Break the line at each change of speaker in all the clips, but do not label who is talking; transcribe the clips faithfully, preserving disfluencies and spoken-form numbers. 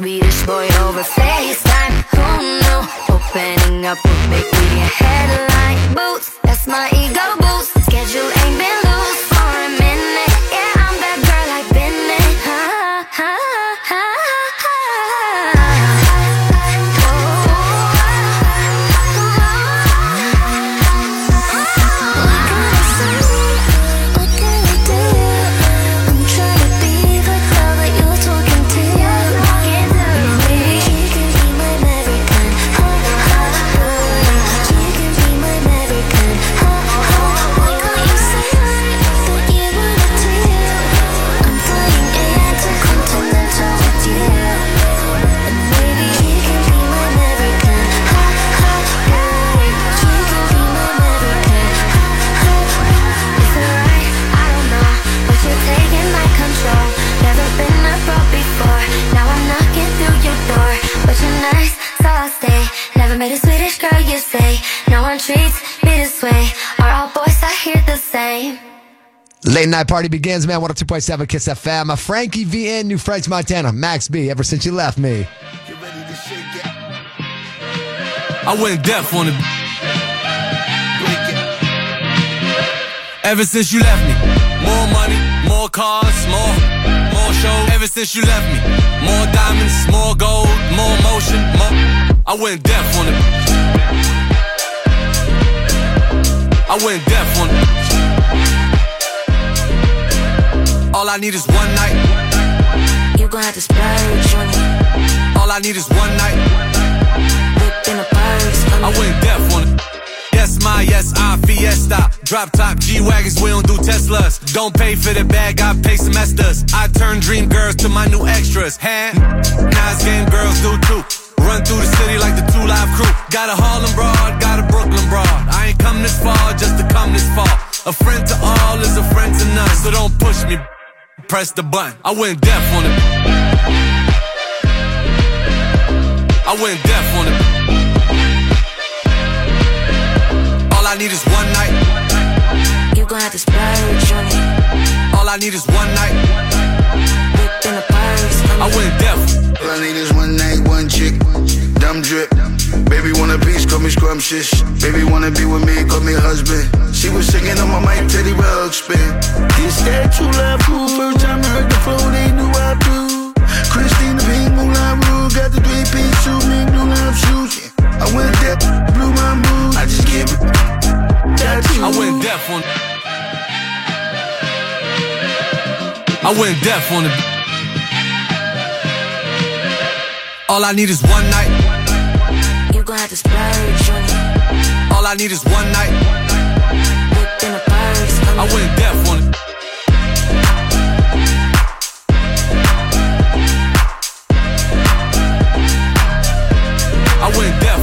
Swedish boy over FaceTime. Who knew? Opening up would make me a headline. Boots, that's my ego boost. Schedule ain't been loose for a minute. Yeah, I'm that girl like Bennett. Ha, ha, ha, ha. Made a Swedish girl, you say. No one treats me this way. Are all boys I hear the same?
Late night party begins, man. one oh two point seven Kiss F M. A Frankie V N, New French Montana. Max B, ever since you left me.
Get ready to shake it. I went deaf on it. Ever since you left me. More money, more cars, more, more shows. Ever since you left me. More diamonds, more gold, more motion, more. I went deaf on it. I went deaf on it. All I need is one night.
You gon' have to splurge on it.
All I need is one night.
Whip in a purse.
I went deaf on it. Yes, my, yes, I, Fiesta. Drop top, G-Wagons, we don't do Teslas. Don't pay for the bag, I pay semesters. I turn dream girls to my new extras. Hand, nice game girls do too. Run through the city like the two Live Crew. Got a Harlem broad, got a Brooklyn broad. I ain't come this far just to come this far. A friend to all is a friend to none. So don't push me, press the button. I went deaf on it. I went deaf on it. All I need is one night.
You gon' have to splurge on it.
All I need is one night.
Whip in a purse.
I went deaf.
All I need is one night, one chick, dumb drip. Baby want a piece, call me scrumptious. Baby wanna be with me, call me husband. She was singing on my mic, Teddy Ruxpin. This that true love cool, first time I heard the flow, they knew I blew. Christina Pink, Moulin Rouge, got the three-piece suit, me blue love shoes. I went deaf, blew my mood, I just give it tattoo.
I went deaf on it. I went deaf on it. All I need is one night.
You gon' have to splurge on it.
All I need is one night.
Whip in a purse.
I went deaf on it. I went deaf.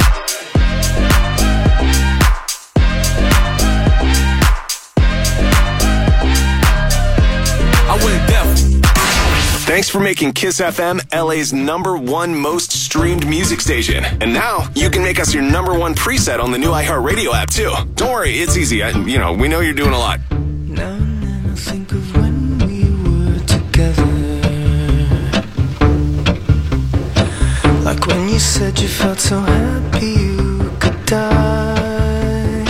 I went deaf.
Thanks for making Kiss F M L A's number one most streamed music station. And now you can make us your number one preset on the new iHeartRadio app too. Don't worry, it's easy. I, you know, we know you're doing a lot.
Now and then I think of when we were together. Like when you said you felt so happy you could die.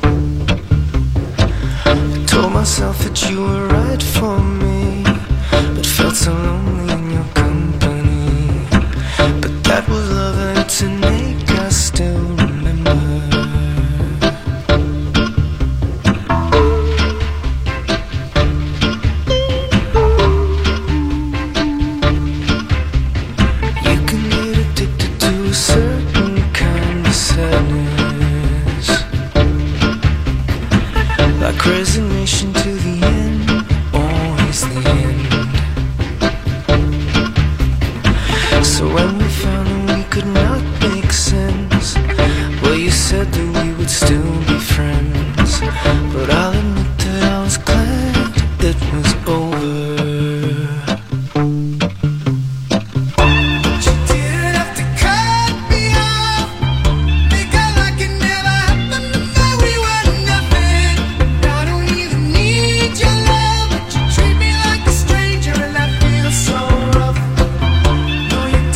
I told myself that you were right for me, but felt so lonely in your company. But that was love and it's innate, I still remember. You can get addicted to a certain kind of sadness, like resignation to the end, always the end. So when we found that we could not make sense, well, you said that we would still be friends. But I'll admit that I was glad it was over. No, you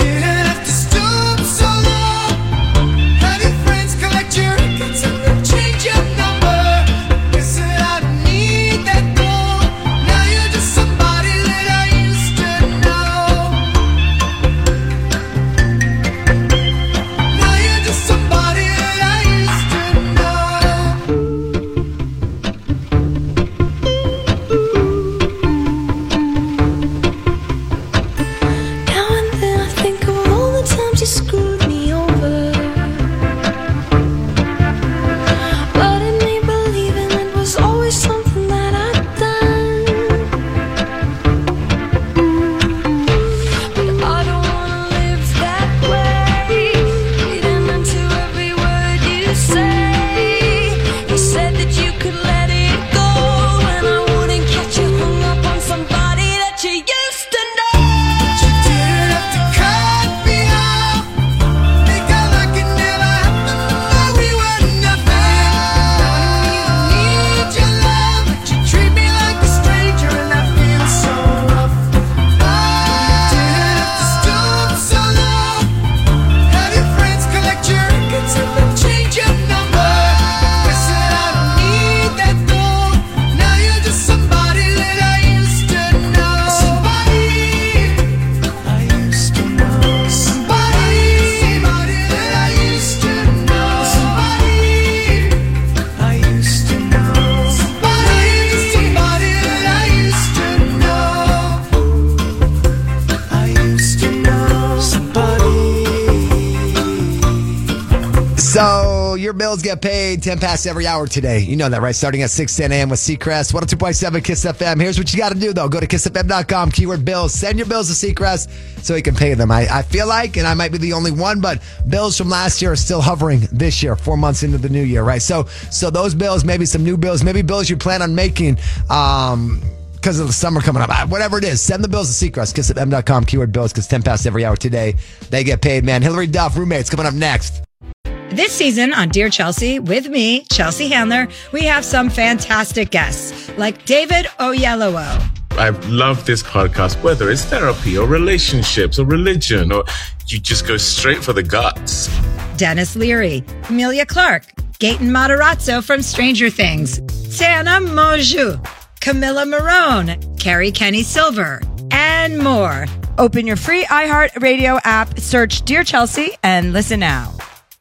So your bills get paid ten past every hour today. You know that, right? Starting at six ten a.m. with Seacrest. one oh two point seven Kiss F M. Here's what you got to do, though. Go to kiss f m dot com, keyword bills. Send your bills to Seacrest so he can pay them. I, I feel like, and I might be the only one, but bills from last year are still hovering this year, four months into the new year, right? So so those bills, maybe some new bills, maybe bills you plan on making um, because of the summer coming up. Whatever it is, send the bills to Seacrest, kiss f m dot com, keyword bills, because ten past every hour today, they get paid, man. Hillary Duff, Roommates, coming up next.
This season on Dear Chelsea, with me, Chelsea Handler, we have some fantastic guests like David Oyelowo.
I love this podcast, whether it's therapy or relationships or religion, or you just go straight for the guts.
Dennis Leary, Amelia Clark, Gaten Matarazzo from Stranger Things, Tana Mongeau, Camilla Marone, Carrie Kenny Silver, and more. Open your free iHeartRadio app, search Dear Chelsea, and listen now.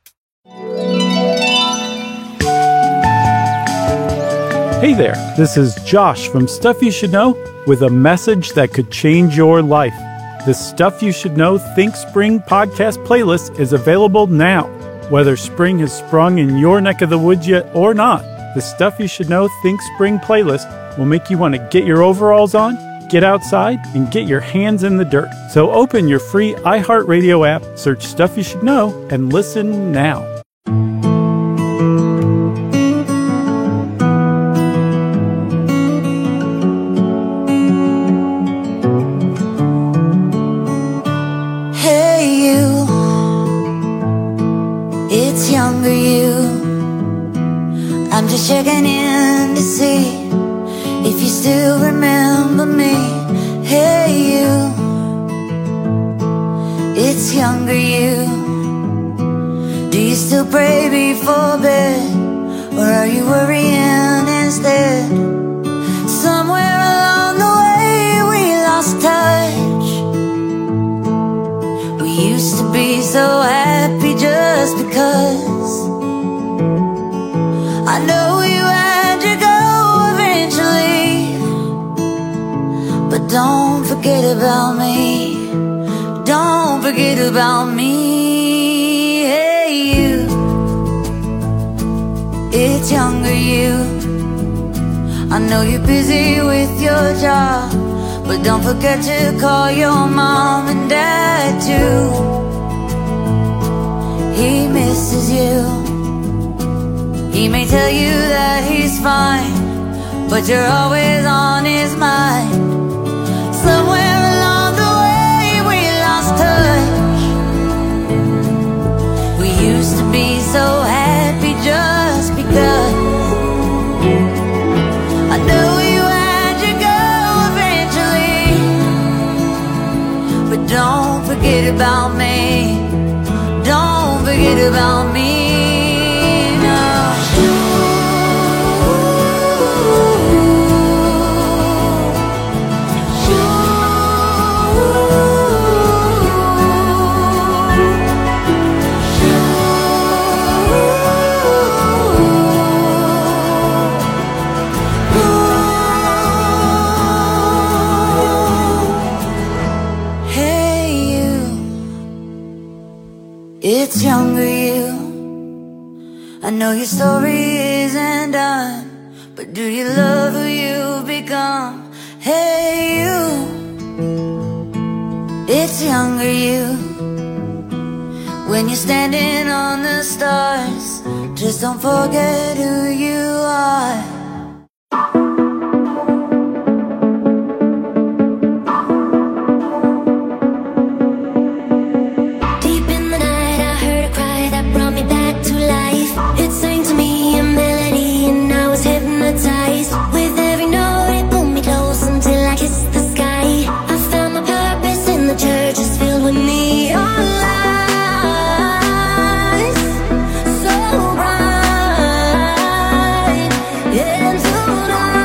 Hey there, this is Josh from Stuff You Should Know with a message that could change your life. The Stuff You Should Know Think Spring podcast playlist is available now. Whether spring has sprung in your neck of the woods yet or not, the Stuff You Should Know Think Spring playlist will make you want to get your overalls on, get outside, and get your hands in the dirt. So open your free iHeartRadio app, search Stuff You Should Know, and listen now.
Younger you, I'm just checking in to see if you still remember me. Hey you, it's younger you. Do you still pray before bed, or are you worrying instead? Somewhere along the way we lost touch. We used to be so happy just because. I know you had to go eventually, but don't forget about me. Don't forget about me. Hey you, it's younger you. I know you're busy with your job, but don't forget to call your mom and dad too. He misses you. He may tell you that he's fine, but you're always on his mind. Somewhere along the way we lost touch. We used to be so happy just because. I know you had to go eventually, but don't forget about me. Don't forget about me. It's younger you. I know your story isn't done, but do you love who you've become? Hey you, it's younger you. When you're standing on the stars, just don't forget who you are.
So bright into the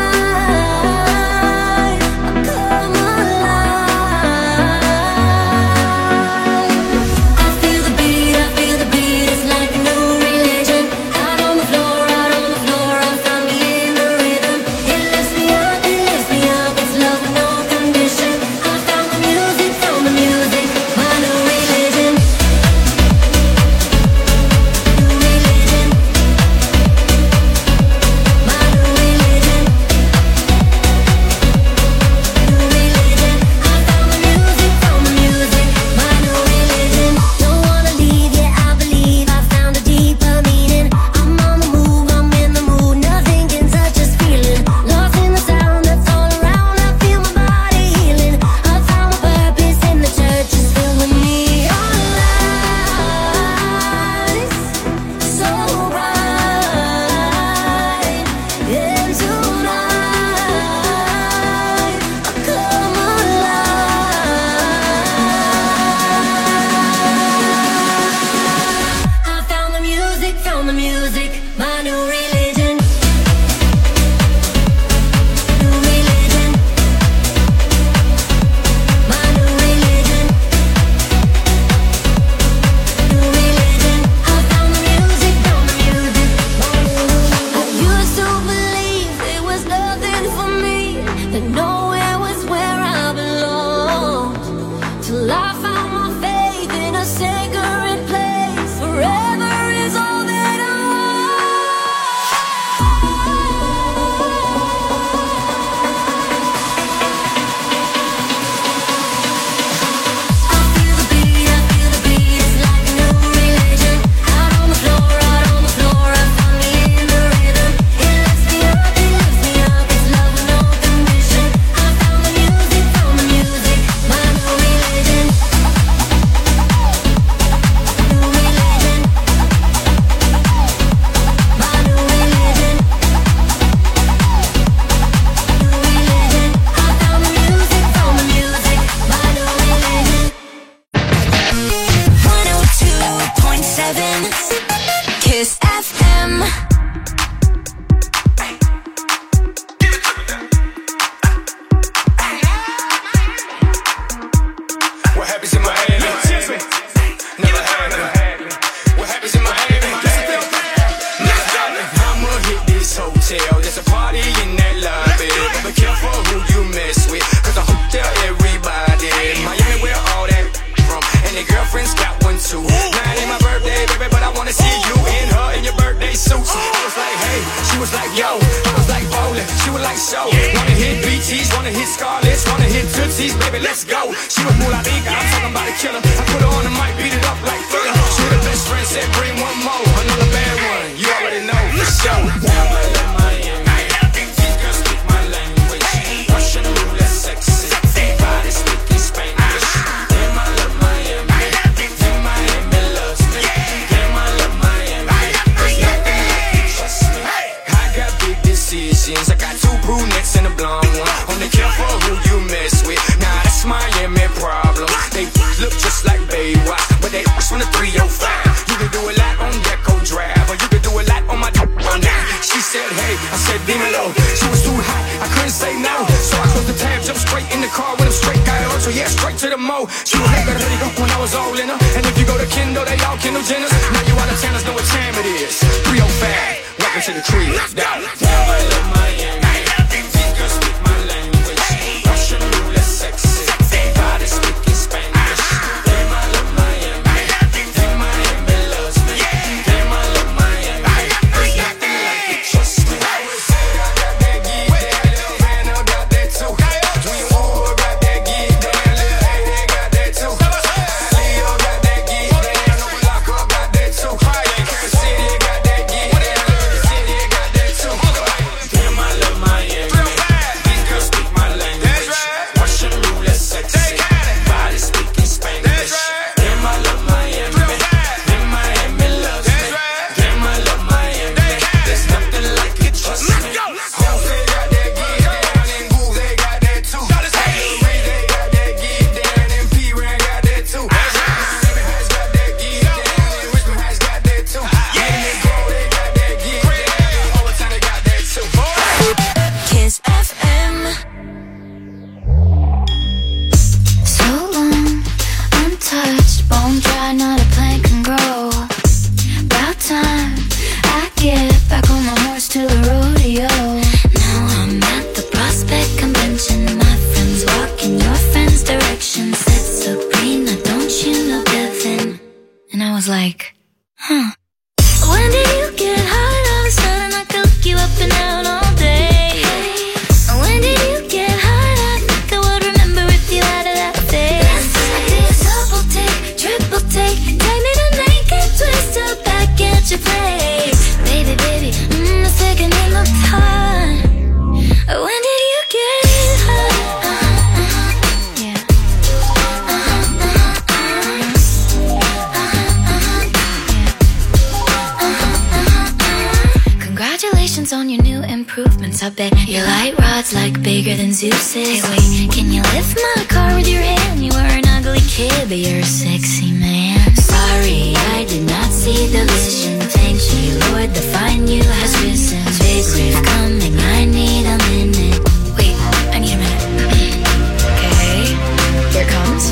and their girlfriends got one too. Now it ain't my birthday, baby, but I wanna see you in her in your birthday suit. I was like, hey, she was like, yo. I was like, bowling, she was like, so. Wanna hit B Ts, wanna hit Scarlets, wanna hit Tootsies, baby, let's go. She was Moolah Ika, I'm talking about a killer. I put her on the mic, beat it up like Thriller. She the best friend, said bring one more, another bad one. You already know, for sure. Now I love Miami. These girls speak my language. Russian roulette, sexy. Body speaking Spanish. Damn, I love Miami. Damn, Miami loves me. Damn, I love Miami. There's nothing like it, trust me. I got big decisions. I got two brunettes and a blonde one. Only careful who you mess with. Nah, that's Miami problem. They look just like Baywatch, but they from the three oh five. You can do a lot on Deco Drive, or you can do a lot on my on that. She said, hey, I said, dímelo. She was too hot, I couldn't say no. So I closed the tab, jumped straight in the car with him straight, got her, so yeah, straight to the mo. She was like, ready go when I was all in her. And if you go to Kendall, they all Kendall Jenners. Now you out of towners know what time it is. three oh five, welcome to the crib. Down, down, I love Miami. These girls speak my language. Russian roulette, sexy. Body speaking Spanish. Damn, I love Miami. Damn, Miami loves me. Damn, I love Miami. There's nothing like it, trust me. I got that geek, that little man, I got that too. Dream War got that geek, that little A, they got that too. Leo got that geek, that no Blanco got that too. Kansas City got that geek, that Liberty City got that too. Damn, I love Miami. These girls speak my language. Russian roulette, sexy. Body speaking Spanish. Damn, I love Miami. Damn, Miami loves me. Damn, I love Miami. There's nothing like it, trust me. Jose got that geek down, and Goose, they got that too. Ray, they got that geek down, and P-Ran got that too. Miami has got that geek down, and Richmond has got that too. And they go, they got that geek down, all the time they got that too.
Kiss F M. So long, untouched, bone dry, not a plant can grow. About time I get back on the horse to the rodeo. Now I'm at the Prospect Convention. My friends walk in your friend's direction. Said Sabrina, don't you know Devin? And I was like, huh. When did you get hot all of a sudden? I could look you up and down all day. When did you get hot? I think I would remember if you had it that day. I did a double take, triple take, take me to naked, twist up back at your place. Baby, baby, mm, the second it looked hot. When did you get hot? Uh-huh, uh-huh, yeah. Uh-huh, uh-huh, uh-huh. Congratulations on your new improvements. I bet your light rod's like bigger than Zeus's. Hey, wait, can you lift my car with your hand? You were an ugly kid, but you're a sexy man. Sorry, I did not see the vision. Thank you, Lord, the fine you has risen. Big riff coming, I need a minute. Wait, I need a minute. Okay, here it comes.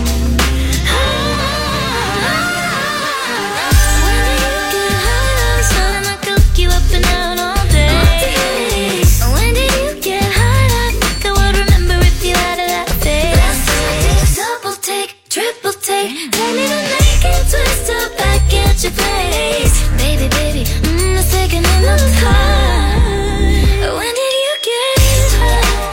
When did you get hot all of a sudden? I could look you up and down all day. When did you get hot? I think I would remember if you had it that day. Double take, triple take, take me to naked, twist up back at your place. Baby, baby, mm, the second it looked hot. When did you get hot?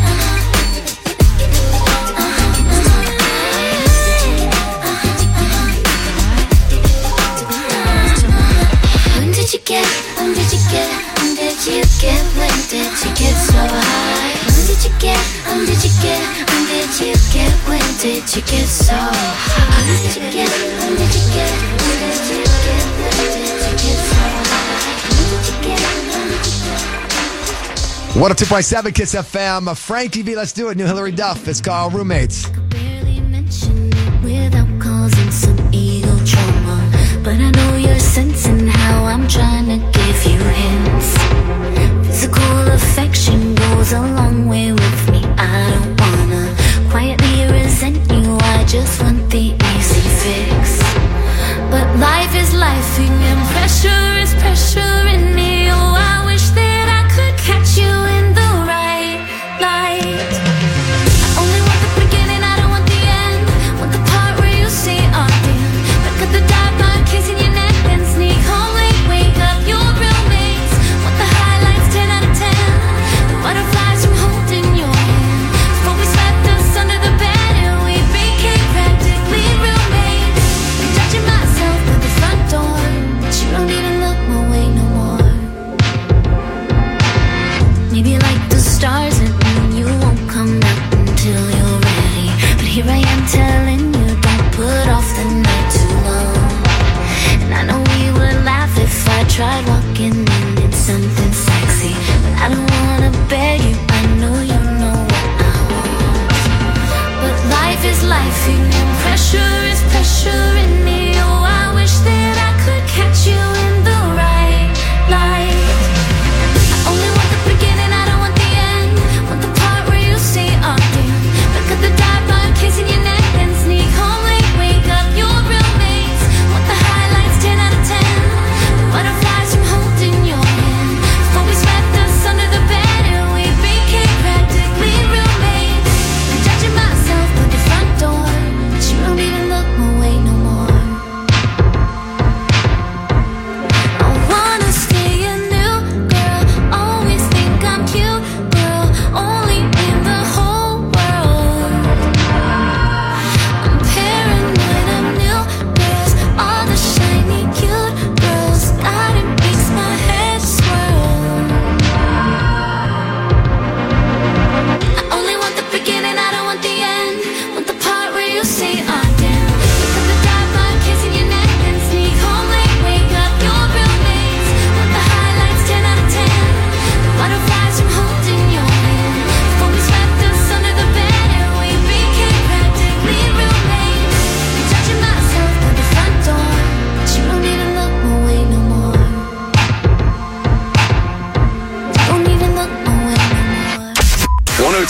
When did you get, when did you get, when did you get, when did you get so high? When did you get, when did you get, when did you get, when did you get so high? When did you get, when did you get, when did you get, when did you get so high? When did you get, when did you get?
one oh two point seven Kiss F M. Frankie V, let's do it. New Hillary Duff. It's called Roommates.
Barely mention it without causing some ego trauma, but I know you're sensing how I'm trying to give you hints. Physical affection goes a long way with me. I don't wanna quietly resent you, I just want the easy fix. But life is lifing and pressure is pressure in me. Oh, I wish that I could catch you in the right light. I only want the beginning, I don't want the end. Want the part where you see, uh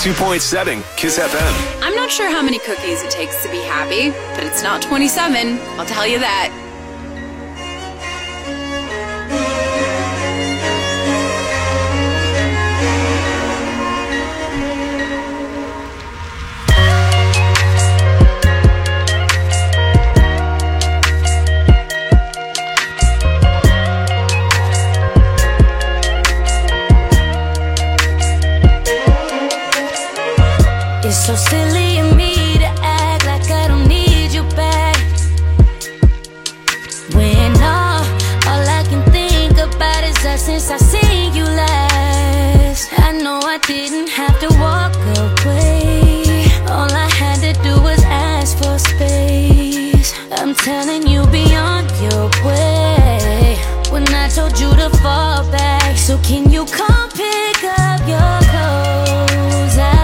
two point seven Kiss F M.
I'm not sure how many cookies it takes to be happy, but it's not twenty-seven. I'll tell you that.
It's so silly of me to act like I don't need you back. When all, all I can think about is us since I seen you last. I know I didn't have to walk away. All I had to do was ask for space. I'm telling you, be on your way. When I told you to fall back, so can you come pick up your clothes? I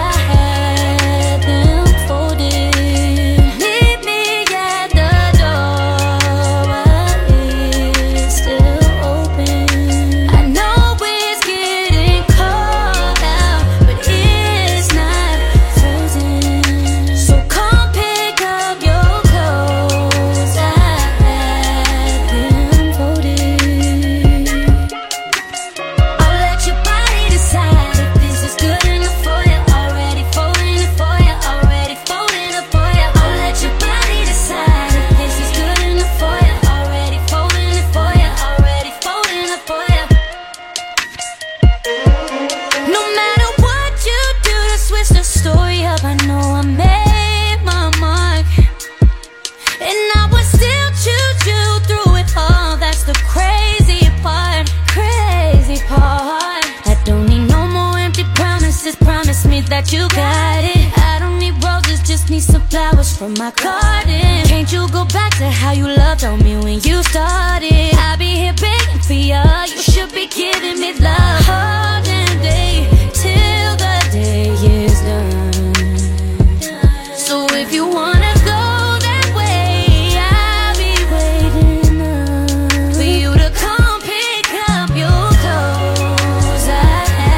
that you got it. I don't need roses, just need some flowers from my garden. Can't you go back to how you loved on me when you started? I'll be here begging for you. You should be giving me love all damn day till the day is done. So if you wanna go that way, I'll be waiting up for you to come pick up your clothes. I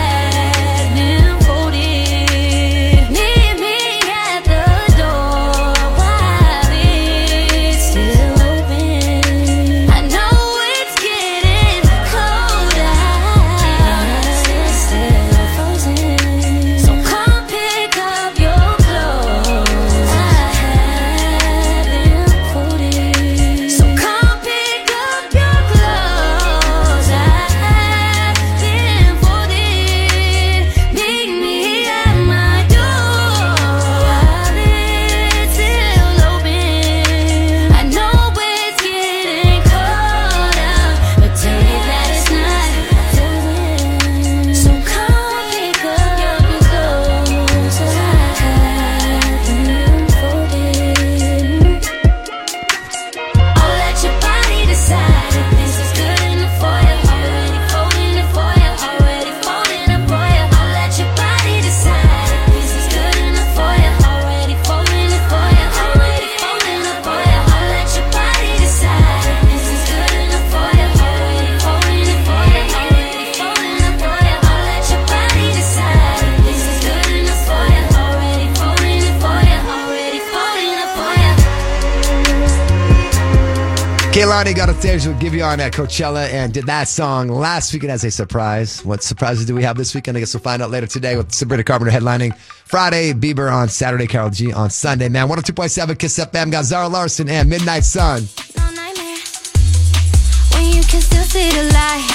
Kehlani got on stage with Give You On at Coachella and did that song last weekend as a surprise. What surprises do we have this weekend? I guess we'll find out later today with Sabrina Carpenter headlining Friday, Bieber on Saturday, Karol G on Sunday. Man, one oh two point seven Kiss F M got Zara Larsson and Midnight Sun.
No nightmare when you can still see the light.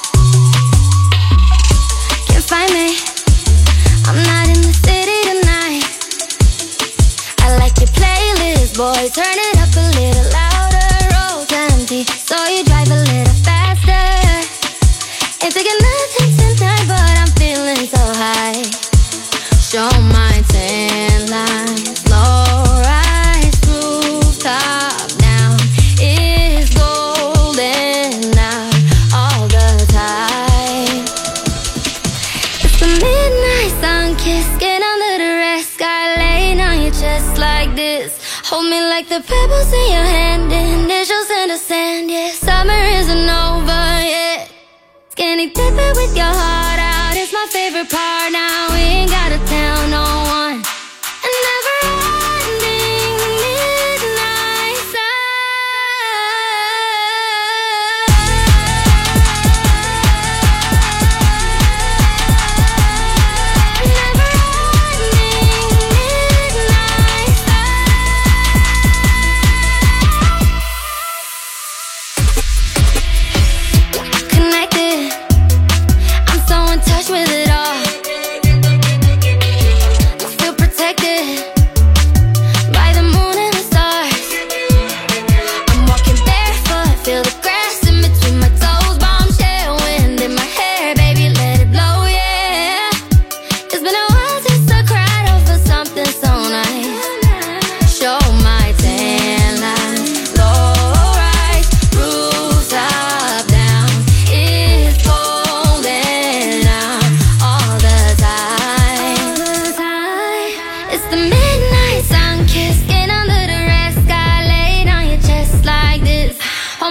Can't find me, I'm not in the city tonight. I like your playlist, boy, turn it up a little louder. Empty, so you drive a little faster. Ain't taking nothing tonight, but I'm feeling so high. Show my tan lines, low rise, rooftop now is golden out all the time. It's the midnight sun kiss, get under the red sky, laying on your chest like this. Hold me like the pebbles in your hand, initials in the sand, yeah. Summer isn't over yet. Skinny dipping with your heart out, it's my favorite part now. We ain't gotta tell no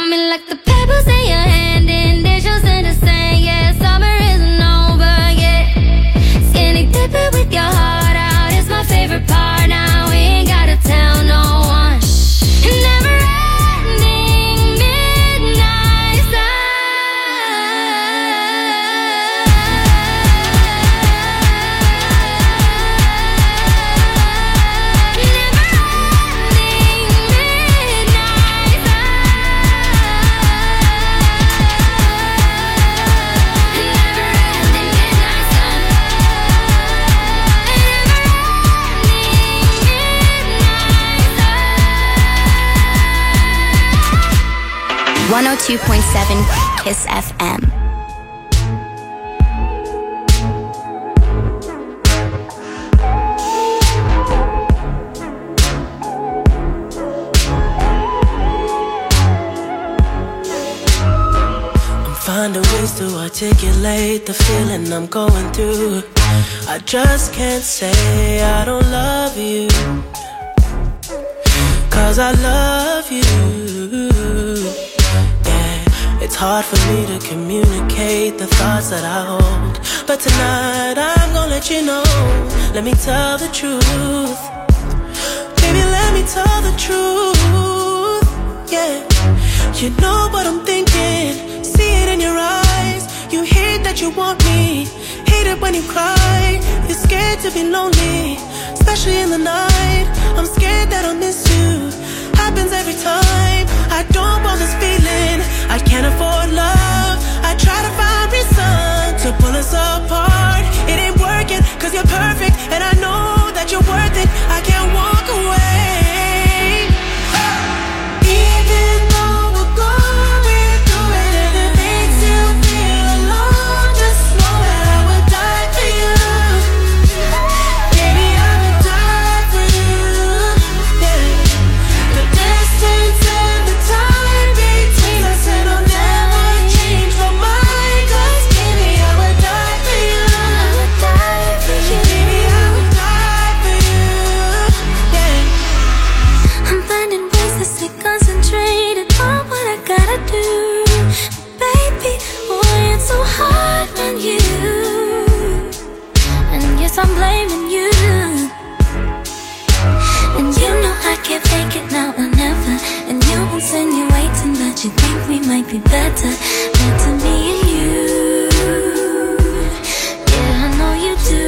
got me like the pebbles in your hand and dishes in the sand. Yeah, summer isn't over yet. Skinny dipping with your heart out is my favorite part. Now we ain't gotta tell no one. Never ending midnight sun. one oh two point seven Kiss F M.
I'm finding ways to articulate the feeling I'm going through. I just can't say I don't love you, 'cause I love you. It's hard for me to communicate the thoughts that I hold, but tonight I'm gonna let you know. Let me tell the truth. Baby, let me tell the truth. Yeah, you know what I'm thinking. See it in your eyes. You hate that you want me. Hate it when you cry. You're scared to be lonely, especially in the night. I'm scared that I'll miss you. Happens every time. I don't want this feeling. I can't afford love. I try to find reason to pull us apart. It ain't working, 'cause you're perfect, and I know that you're worth it. I can't walk away. Even though we're going through it and it makes you feel alone, just know that I would die for you. Baby, I would die for you. Yeah. The distance and the time between us, and I'll never change my mind. 'Cause baby, I would die for you. I would die for you. Baby, I would die for you. Yeah.
I'm finding ways to stay concentrated on what I gotta do. Baby, boy, it's so hard on you. And yes, I'm blaming you. And you know I can't fake it now or never. And you insinuating that you think we might be better. Better me and you. Yeah, I know you do.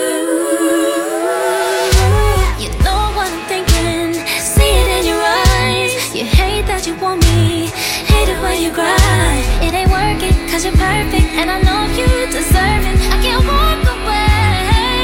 You know what I'm thinking. See it in your eyes. You hate that you want me. Hate it when you cry. It ain't working, 'cause you're perfect, and I know you deserve it. I can't walk away.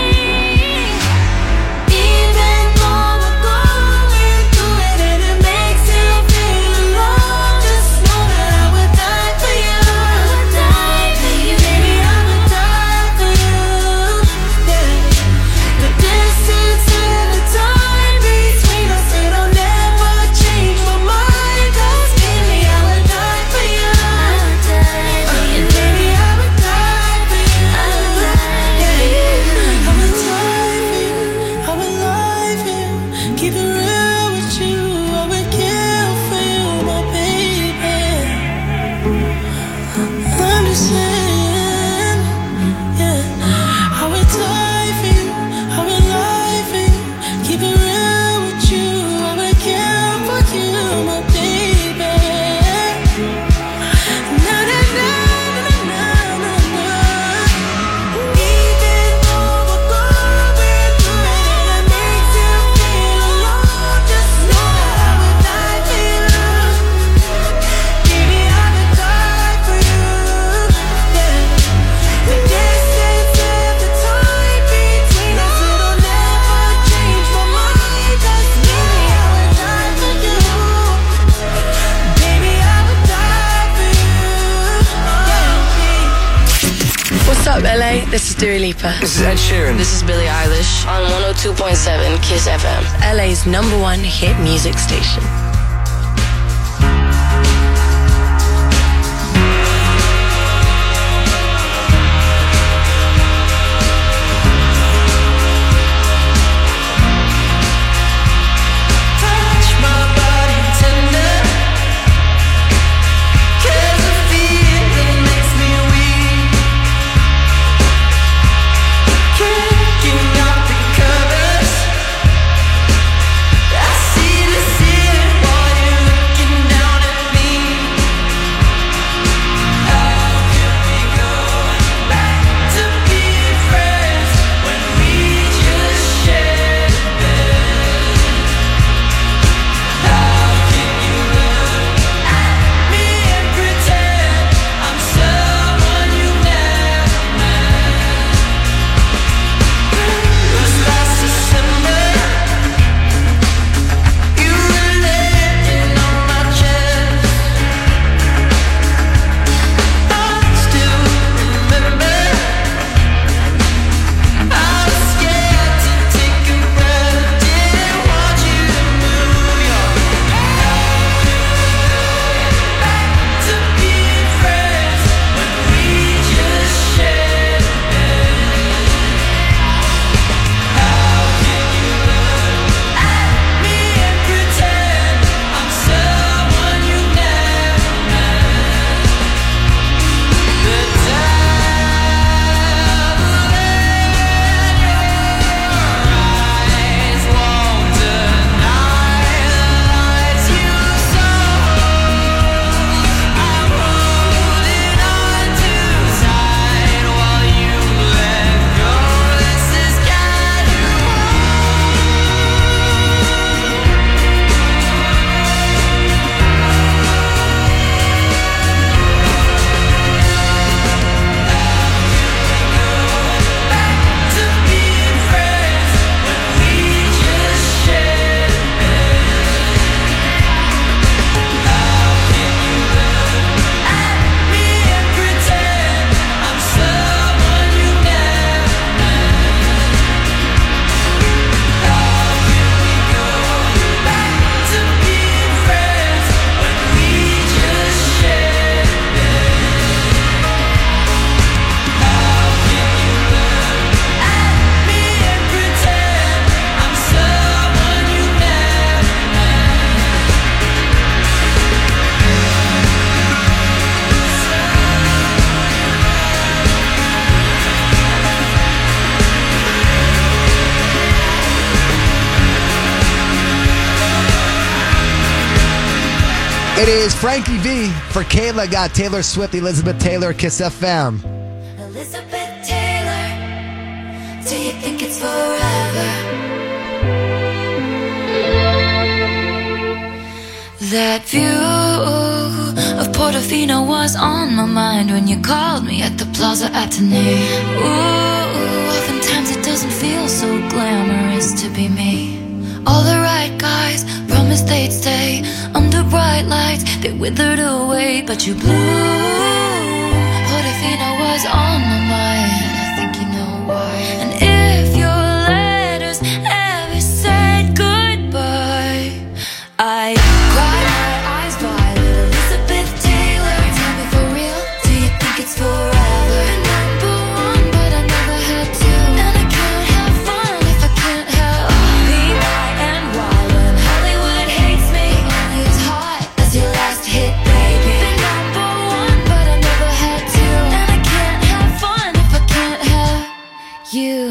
Even though we're going through it and it makes you feel alone, just know that I would die for you. I would die for you. Baby, I would die for you. Yeah. The distance and the time between us, it'll never change my mind. 'Cause baby, I would die for you. I would die for you. And baby, I would die for you. I would die for you.
I would die for you. I would lie for you. Keep it real with you. I would kill for you, my baby. I'm just saying, yeah. I would die for you. I would lie for you. Keep it real with you. I would kill for you, my baby. Na na na na na na na. Even though we're going through it and it makes you feel alone, just know that I would die for you. Baby, I would die for you. Yeah. The distance and the time between us, it'll never change my mind. 'Cause baby, I would die for you. Baby, I would die for you. Yeah.
What's up, L A? This is Dua Lipa.
This is Ed Sheeran.
This is Billie Eilish on one oh two point seven Kiss F M, L A's number one hit music station.
Touch my body tender.
It is Frankie V for Kayla. Got Taylor Swift, Elizabeth Taylor, Kiss F M.
Elizabeth Taylor, do you think it's forever? That view of Portofino was on my mind when you called me at the Plaza Athénée. Ooh, oftentimes it doesn't feel so glamorous to be me. All the right guys promised they'd stay under bright lights. They withered away, but you blew. Portofino was on my mind. I think you know why. And if your letters ever said goodbye, I cried my eyes violet. Elizabeth Taylor, tell me for real, do you think it's forever? Number one, but I never had to. And I can't have fun if I can't have me, my, and why. When Hollywood hates me, only as hot as your last hit, baby. Been number one, but I never had to. And I can't have fun if I can't have you.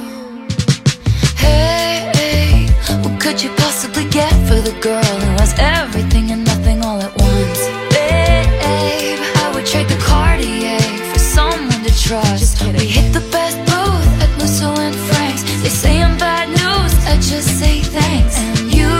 Hey, hey, what could you possibly get for the girl who has everything and nothing all at once? Babe, I would trade the Cartier for someone to trust. We hit the best booth at Musso and Frank's. They say I'm bad news, I just say thanks. And you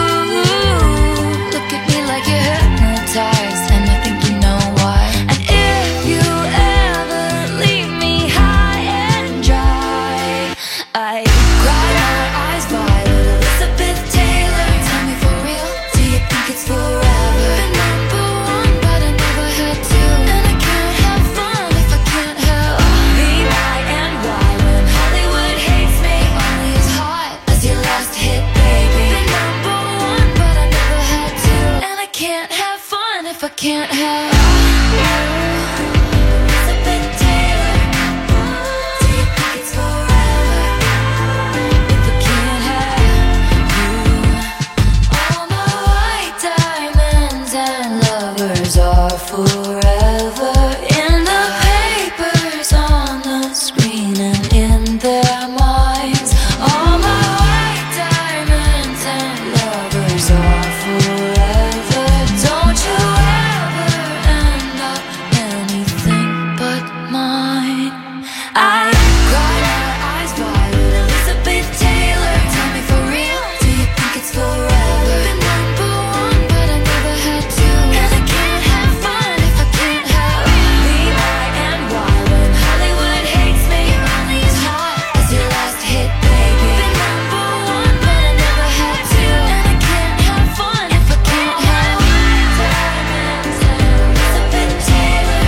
look at me like you're hypnotized, and I think you know why. And if you ever leave me high and dry, I cry my eyes violet. Elizabeth Taylor, tell me for real, do you think it's forever? Been number one, but I never had to. And I can't have fun if I can't have me, my, and why. When Hollywood hates me, only as hot as your last hit, baby. Been number one, but I never had to. And I can't have fun if I can't have you. Elizabeth Taylor, do you think it's forever? If I can't have you. All my white diamonds and lovers are forever in the papers, on the screen, and in their minds. All my white diamonds and lovers are forever. Don't you ever end up anything but mine. I cry my eyes violet. Elizabeth Taylor, tell me for real, do you think it's forever? Been number one, but I never had to. And I can't have fun if I can't have me, my, and why. When Hollywood hates me, only as hot as your last hit, baby. Been number one, but I never had to. And I can't have fun if I can't have diamonds and Elizabeth Taylor.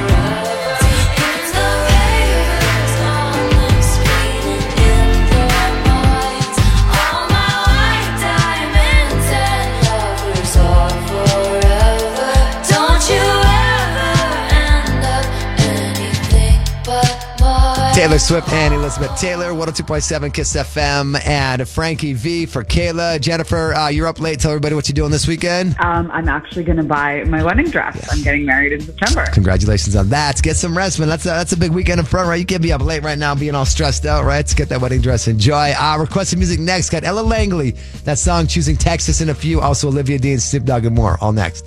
In the papers, on the screen, and in their minds. All my white diamonds and lovers are forever. Don't you ever end up anything but mine.
Taylor Swift and Elizabeth Taylor, one oh two point seven Kiss F M, and Frankie V for Kayla. Jennifer, uh, you're up late. Tell everybody what you're doing this weekend.
Um, I'm actually going to buy my wedding dress. I'm getting married in September.
Congratulations on that. Get some rest, man. That's a, that's a big weekend in front, right? You can't be up late right now being all stressed out, right? Let's get that wedding dress. Enjoy. Uh, requested music next. Got Ella Langley. That song, Choosing Texas, in a few. Also, Olivia Dean, Snoop Dogg, and more. All next.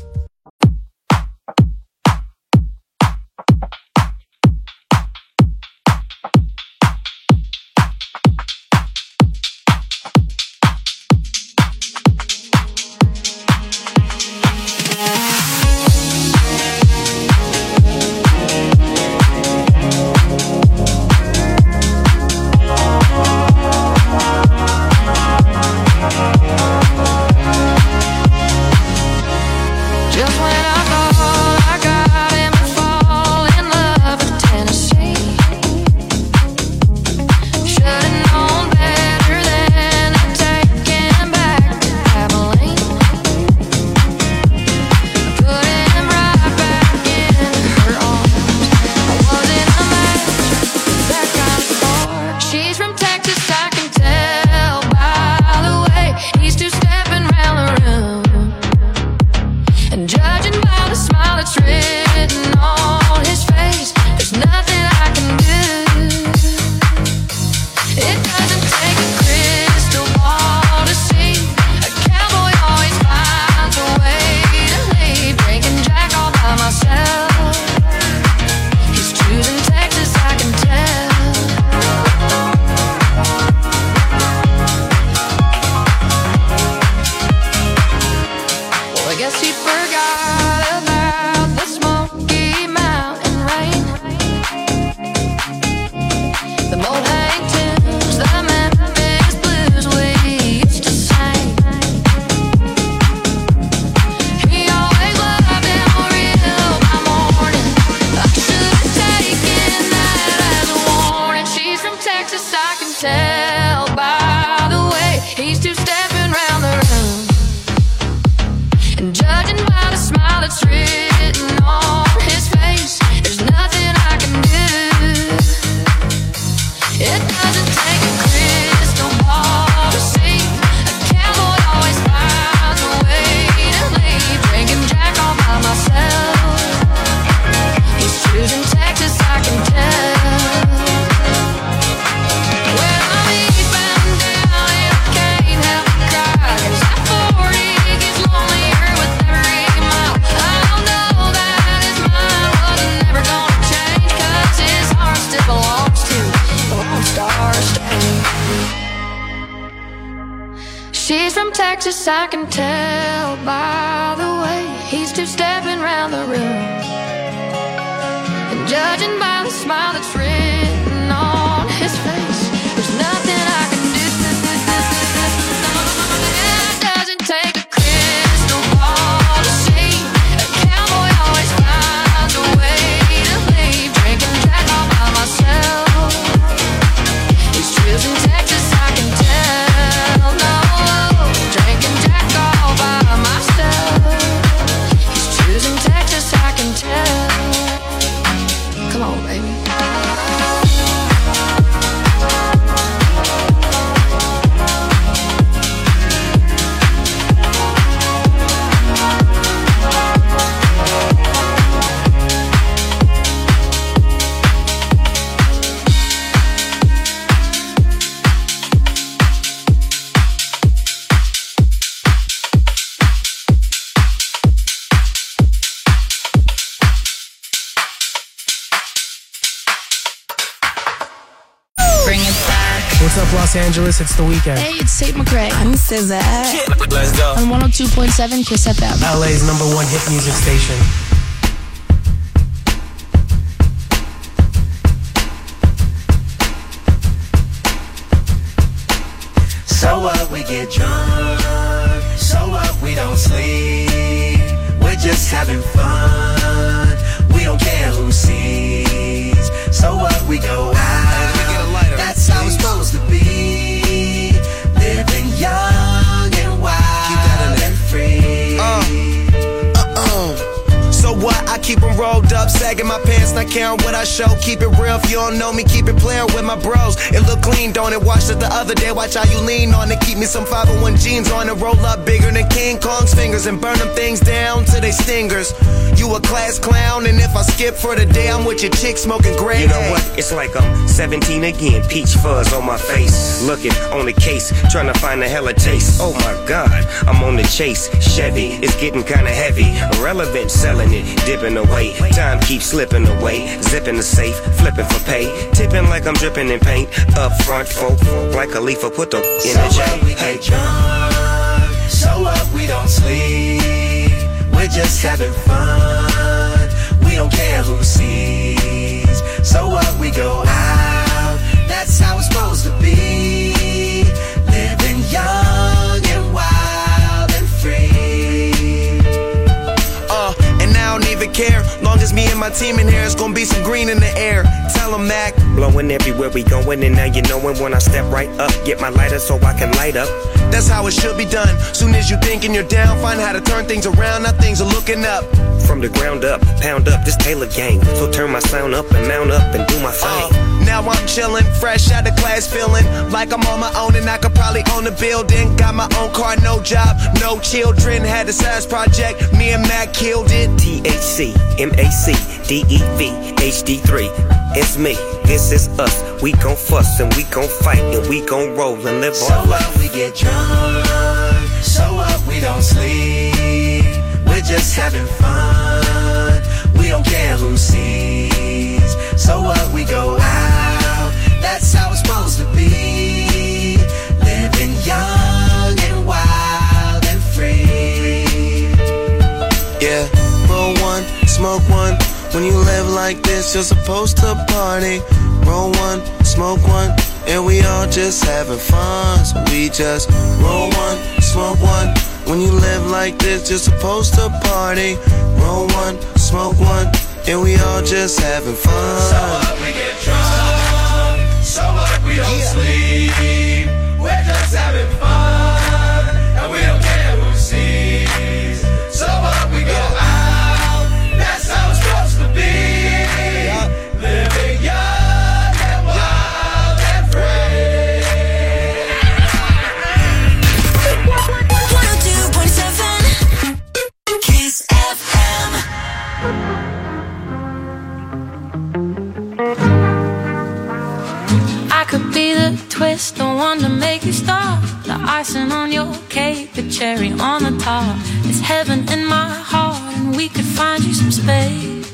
Brain
Texas, I can tell by the way he's two-stepping round the room. And judging by the smile that's written on his face, there's nothing I can do. It doesn't take a crystal ball to see. A cowboy always finds a way to leave. Drinking Jack all by myself. He's choosing Texas, I can tell. No, drinking Jack all by myself. He's choosing Texas, I can tell. Come on, baby.
What's up, Los Angeles? It's The Weeknd.
Hey, it's Tate McRae. I'm S Z A.
Let's go.
On one oh two point seven Kiss F M.
L A's number one hit music station.
So what, we get drunk. So what, we don't sleep. We're just having fun. We don't care who sees. So what, we go out. That's how it's supposed to be. Living young and wild and free.
Uh, uh-uh. So what? I keep them rolled up, sagging my pants, not caring what I show. Keep it real, if you don't know me, keep it playing with my bros. It look clean, don't it? Watched it the other day, watch how you lean on it. Keep me some five oh one jeans on and roll up bigger than King Kong's fingers and burn them things down to they stingers. You a class clown, and if I skip for the day, I'm with your chick smoking gray.
You know what? It's like I'm seventeen again, peach fuzz on my face. Looking on the case, trying to find a hella taste. Oh my God, I'm on the chase. Chevy, it's getting kinda heavy. Irrelevant, selling it, dipping away. Time keeps slipping away. Zipping the safe, flipping for pay. Tipping like I'm dripping in paint. Up front, folk, like a leaf, put the in
so
the J.
What, we
hey.
get drunk. So what, we don't sleep. We're just having fun. We don't care who sees. So what, we go out. That's how it's supposed to be. Living young and wild and free.
Uh, and I don't even care. Long as me and my team in here, it's gonna be some green in the air. Tell them, Mac.
Blowing everywhere we going, and now you knowin' when I step right up. Get my lighter so I can light up.
That's how it should be done. Soon as you thinking you're down, find how to turn things around. Now things are looking up.
From the ground up, pound up this Taylor gang. So turn my sound up and mount up and do my thing.
Uh, now I'm chillin', fresh out of class, feeling like I'm on my own and I could probably own a building. Got my own car, no job, no children. Had a size project, me and Mac killed it.
T H C, M A C, D E V, H D three. It's me, this is us. We gon' fuss and we gon' fight and we gon' roll and live
so
our life.
So what, we get drunk. So what, we don't sleep. We're just having fun. We don't care who sees. So what, we go out. That's how it's supposed to be. Living young and wild and free.
Yeah, roll one, smoke one. When you live like this, you're supposed to party. Roll one, smoke one, and we all just having fun. So we just roll one, smoke one. When you live like this, you're supposed to party. Roll one, smoke one, and we all just having fun.
So what, we get drunk. So what, we don't yeah. sleep. We're just having fun, and we don't care who sees. So what, we go out. That's how it's supposed to be. Yeah. Living young and wild and free.
one oh two point seven Kiss F M.
I could be the twist, the one to make you stop. The icing on your cake, the cherry on the top. It's heaven in my heart, and we could find you some space.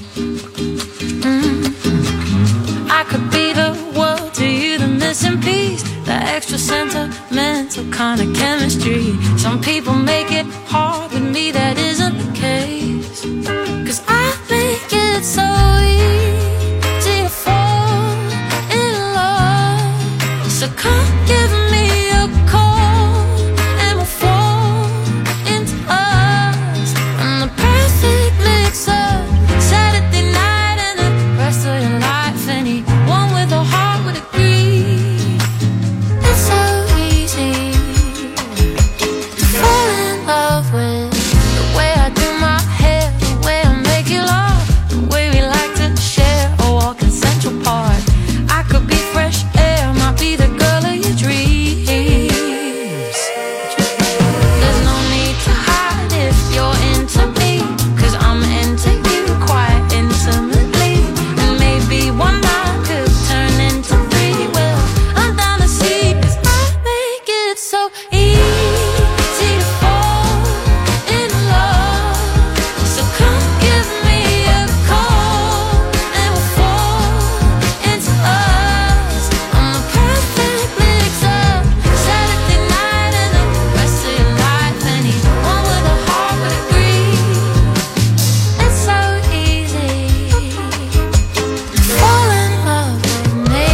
Mm. I could be the world to you, the missing piece, the extra sentimental kind of chemistry. Some people make it hard, with me that isn't the case. Cause I make it so easy to fall in love. So come give me a call and we'll fall into us. I'm the perfect mix up Saturday night and the rest of your life. Anyone with a heart would agree. It's so easy to fall in love with the way I do my hair, the way I make you laugh, the way we like to share a walk in Central Park. I could be fresh air, might be the girl of your dreams. There's no need to hide if you're into me, cause I'm into you quite intimately. And maybe one night could turn into three. Well, I'm down to see, cause I make it so easy to fall in love. So come give me a call and we'll fall into us. I'm the perfect mix up Saturday night and the rest of your life. Anyone with a heart would agree. It's so easy to fall in love with me.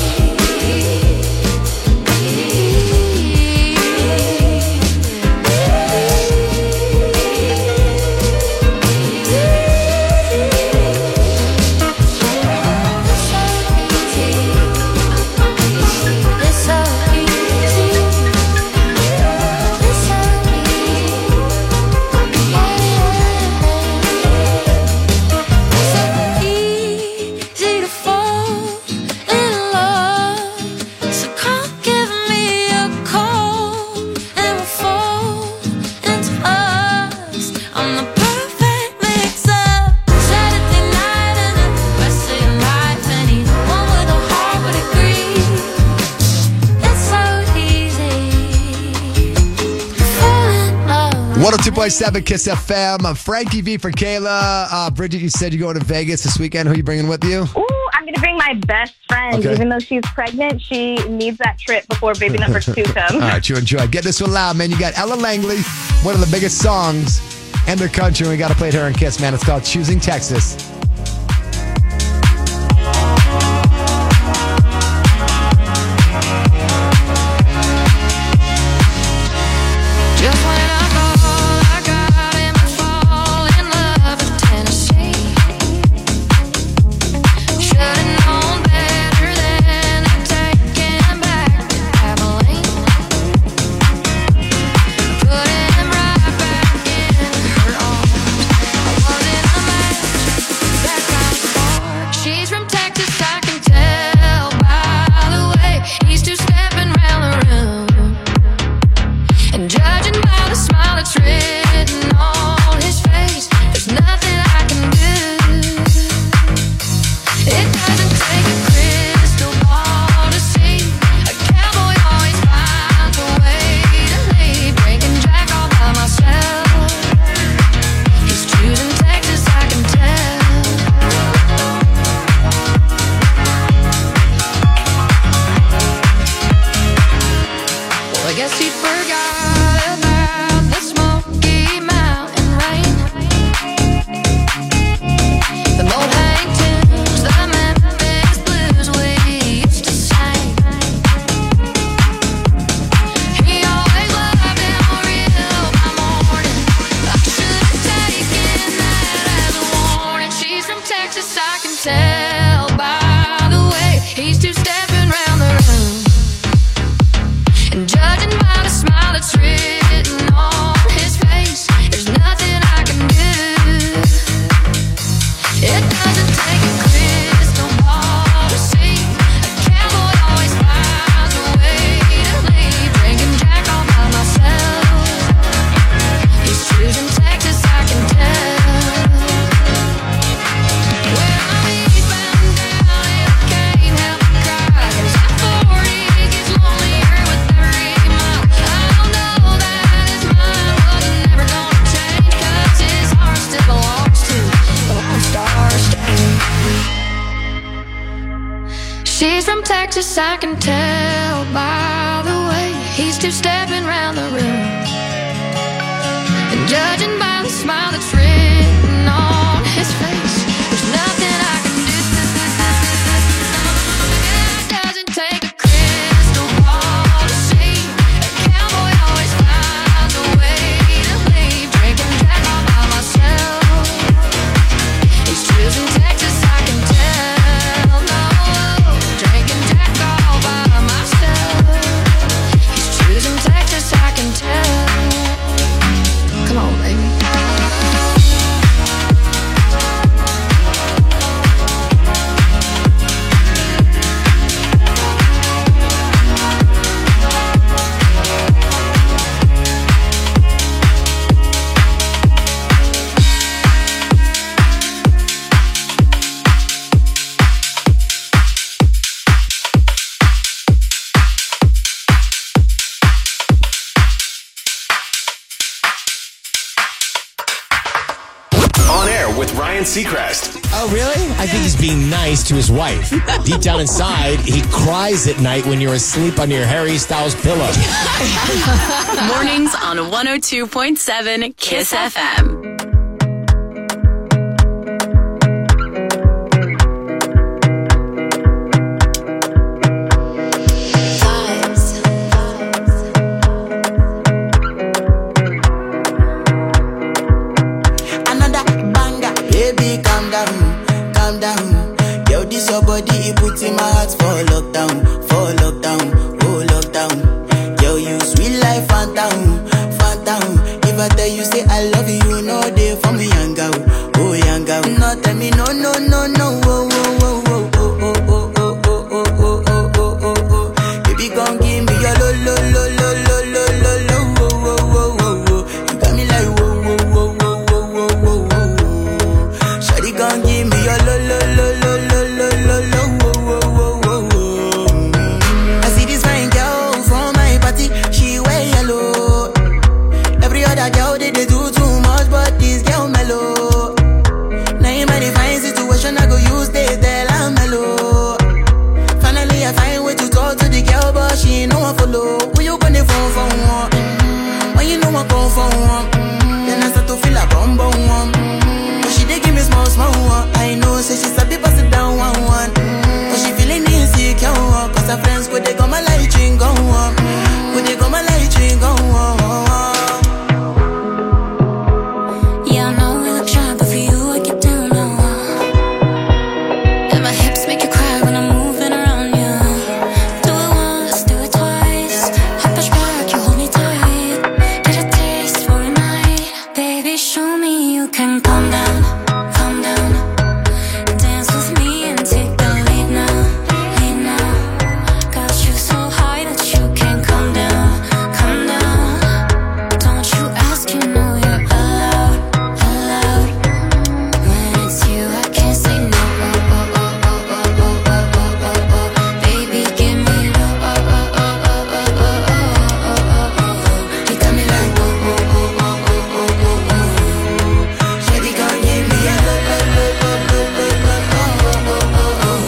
It's so easy. It's so easy to fall in love. So come give me a call and we'll fall into us. I'm the perfect mix up Saturday night and the rest of your life. Anyone with a heart would agree. It's so easy to fall in love.
one oh two point seven Kiss F M. Uh, Frankie V for Kayla. Uh, Bridget, you said you're going to Vegas this weekend. Who are you bringing with you?
Ooh, I'm going to bring my best friend.
Okay.
Even though she's pregnant, she needs that trip before baby number two comes.
All right, you enjoy. Get this one loud, man. You got Ella Langley, one of the biggest songs in the country. We got to play it here in Kiss, man. It's called Choosing Texas.
Just when I thought I got him, I fall in love with Tennessee. Should've known better than to take him back to Abilene. Put him right back in her arms. I wasn't a match for that kind of spark. She's from Texas, I can tell by the way he's two-stepping round the room. And judging by the smile that's written on his face, there's nothing I can do. It doesn't take a crystal ball to see a cowboy always finds a way to leave. Drinking Jack all by myself. He's choosing Texas, I can tell. Well, I guess he forgot about the Smoky Mountain rain, the Motown tunes, the Memphis blues we used to sing. He always loved Amarillo by morning. I should have taken that as a warning. She's from Texas, I can tell by the way he's two-stepping round the room. And judging by the smile that's written on his face, there's nothing I can do. It doesn't take a crystal ball to see a cowboy always finds a way to leave. Drinking Jack all by myself. He's choosing Texas, I can tell. When I'm eastbound down and I can't help but cry, 'cause I forty gets lonelier with every mile. I don't know that his mind wasn't never gonna change, 'cause his heart still belongs to the Lone Star State. She's from Texas, I can tell by the way He's two-stepping round the room, and judging by the smile that's written on his face, there's nothing I can do. It doesn't take a crystal ball to see. A cowboy always finds a way to leave. Drinking Jack all by myself. He's choosing Texas, I can tell. No, drinking Jack all by myself. He's choosing Texas, I can tell. Come on, baby.
On air with Ryan Seacrest.
Oh, really? I think he's being nice to his wife. Deep down inside, he cries at night when you're asleep on your Harry Styles pillow.
Mornings on one oh two point seven Kiss F M.
Another banger. Baby, calm down, calm down. Yo, this your body, it puts in my heart for lockdown, for lockdown, oh lockdown. Yo, you sweet life, phantom, phantom. If I tell you, say I love you, you know they for me, young girl, oh young girl. No, tell me, no, no, no, no, oh, oh, oh, oh, oh, oh, oh, oh, oh, oh, oh, oh, oh, oh, oh. Baby, come give me your lo, lo, lo, lo, lo, lo, lo, lo, oh, oh, oh, oh, oh. You got me like, whoa, whoa, whoa, whoa, whoa, whoa, whoa, whoa. Shawty, come give me your lo, lo, lo, lo, lo, lo, lo, lo, oh, oh, oh, oh, oh. I see this fine girl from my party, she wear yellow. Every other girl they, they do too much, but this girl mellow. Now in my divine situation, I go use they tell I'm mellow. Finally, I find way to talk to the girl, but she ain't no one follow. Who you gonna phone for one? Mm-hmm. When you know I call for one, mm-hmm. Then I start to feel a bum bum one. Mm-hmm. But she dey give me small small one. I know, say she's a people sit down one one. Mm-hmm. But she feeling insecure, cause her friends go they go my light ring go on. Go they go my light ring go on.
Yeah, I know we look shy, but for you I get down low. And my hips make you cry when I'm moving around you. Do it once, do it twice. I push back, you hold me tight. Get a taste for a night. Baby, show me you can calm down, calm down. Dance with me and take the lead now, lead now. Got you so high that you can't come down, come down. Don't you ask, you know you're allowed, allowed. When it's you, I can't say no. Oh, oh, oh, oh, oh, oh, oh, oh, oh, oh. Baby, give me low. Oh, oh, oh, oh, oh, oh, oh, oh, oh, oh. You got me like oh, oh, oh, oh, oh, oh, oh, oh. Shawty gon' give me a low, low, low, low, low, low, low, oh, oh, oh,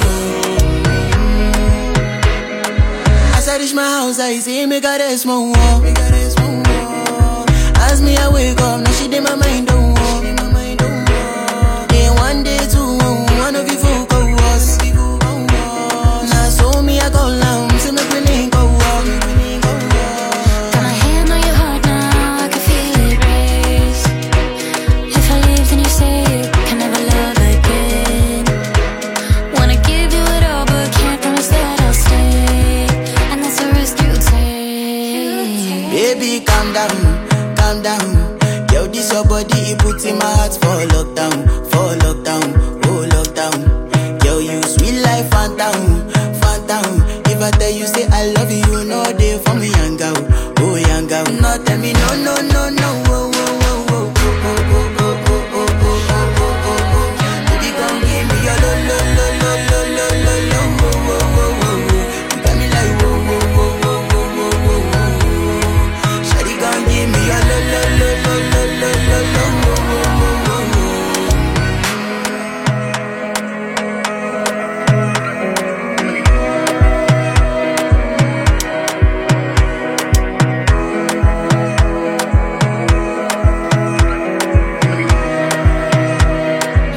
oh.
As I reach my house, I see me got a small wall. Me got a small wall. As me I wake up, now she did my mind don't walk. Day one, day two, one of you folk go was. Now so me I go down, see me feeling go walk.
Got my hand on your heart now, I can feel it race. If I leave, then you say you can never love again. Wanna give you it all, but can't promise that I'll stay. And that's a risk you take.
Baby, calm down, calm down. Yo, this your body, it puts in my heart for lockdown, for lockdown, oh lockdown. Yo, you sweet life, phantom, phantom. If I tell you, say I love you, you know they for me, young girl, oh young girl. No, tell me, no, no, no, no, oh, oh, oh, oh, oh, oh, oh, oh, oh, oh, oh, oh, oh, oh. Baby, come give me your lo, lo, lo, lo, lo, lo, lo, lo, oh, oh, oh, oh, oh. You got me like, oh, oh, oh, oh, oh, oh, oh, oh. Shawty, come give me your lo, lo, lo, lo, lo, lo, lo, lo, oh, oh, oh, oh, oh.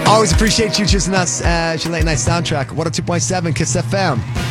Always appreciate you choosing us as your late night soundtrack. one oh two point seven Kiss F M.